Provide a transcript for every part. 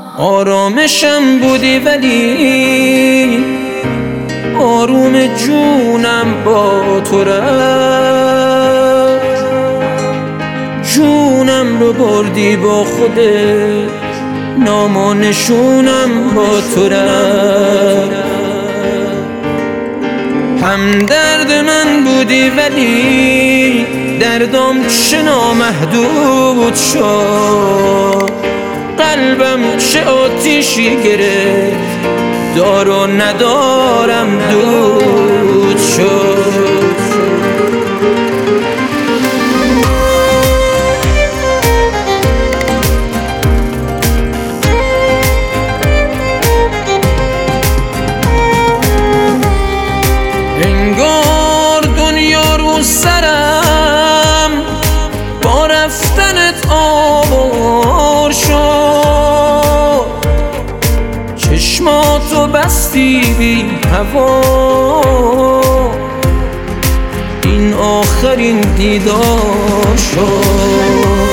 آرامشم بودی ولی آروم جونم با تو رفت، جونم رو بردی با خودت، نام و نشونم با تو رفت. همدرد من بودی ولی دردم چه نامحدود شد، قلبم چه آتیشی گرفت، دار و ندارم دود شد. انگار دنیا رو سرم با رفتنت آوار شد، چشماتو بستی بی هوا، این آخرین دیدار شد.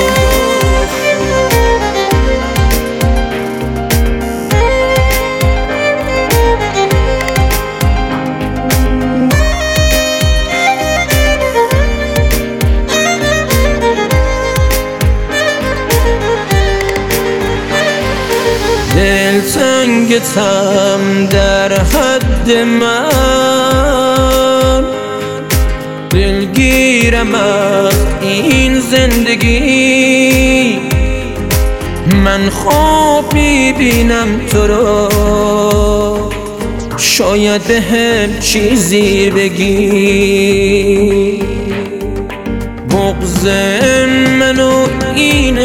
دلتنگتم در حد من، دلگیرم از این زندگی، من خواب میبینم تو را، شاید به هم چیزی بگی. بغض منو این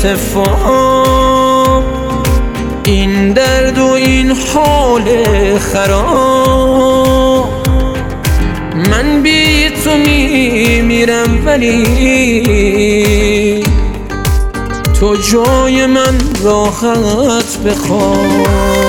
اتفاق، این درد و این حال خراب، من بی تو میمیرم ولی تو جای من راحت بخواب.